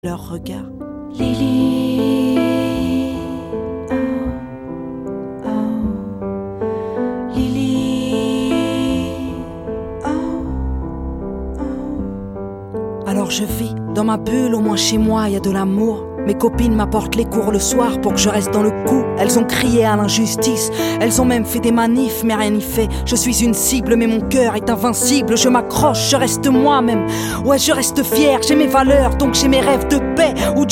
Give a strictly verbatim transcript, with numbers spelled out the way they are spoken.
leur regard. Lily, oh, oh, Lily, oh, oh. Alors je vis dans ma bulle, au moins chez moi y a de l'amour. Mes copines m'apportent les cours le soir pour que je reste dans le coup. Elles ont crié à l'injustice, elles ont même fait des manifs, mais rien n'y fait. Je suis une cible, mais mon cœur est invincible. Je m'accroche, je reste moi-même. Ouais, je reste fière, j'ai mes valeurs, donc j'ai mes rêves de paix. Ou